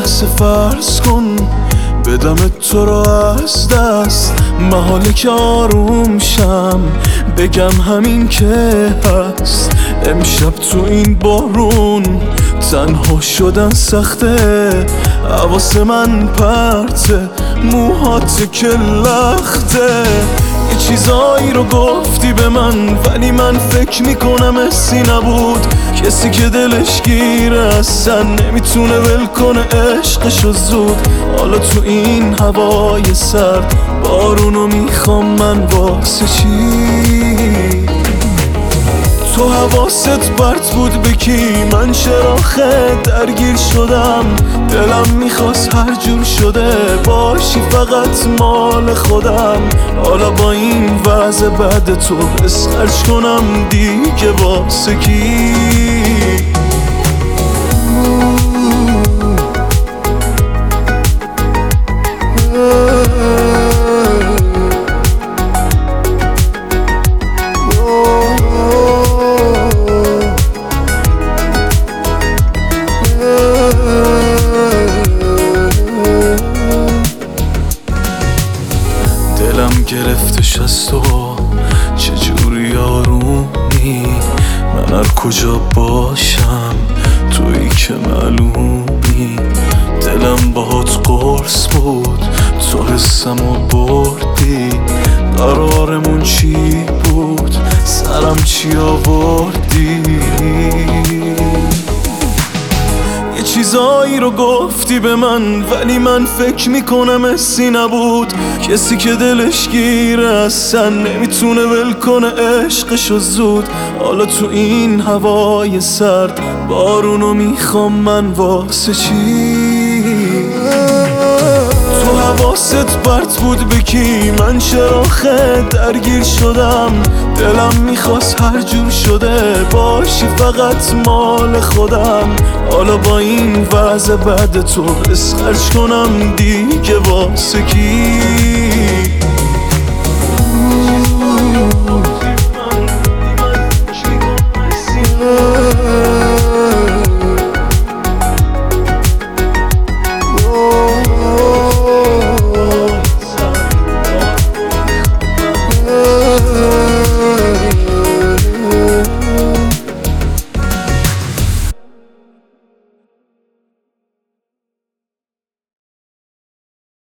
لحظه فرض کن بدم تو رو از دست، محاله که آروم شم بگم همین که هست. امشب تو این بارون تنها شدن سخته، حواس من پرته، موهات که لخته. یه چیزایی رو گفتی به من ولی من فکر میکنم حسی نبود. کسی که دلش گیره اصلا نمیتونه ول کنه عشقشو زود. حالا تو این هوای سرد بارونو میخوام من واسه چی؟ تو حواست پرت بود به کی؟ من چرا درگیر شدم؟ دلم میخواست هر جور شده باشی فقط مال خودم. حالا با این وضع بعد تو بس خرج کنم دیگه واسه کی؟ دلم گرفتش از تو، چجوری آرومی؟ من هر کجا باشم تویی که معلومی. دلم باهات قرص بود تو حسمو بردی. قرارمون چی بود؟ سرم چی آوردی؟ یه چیزایی رو گفتی به من ولی من فکر میکنم حسی نبود. کسی که دلش گیره اصلا نمیتونه ول کنه عشقشو زود. حالا تو این هوای سرد بارونو میخوام من واسه چی؟ تو حواست پرت بود به کی؟ من چرا درگیر شدم؟ دلم میخواست هر جور شده باشی فقط مال خودم. حالا با این وضع بعد تو بس خرج کنم دیگه واسه کی؟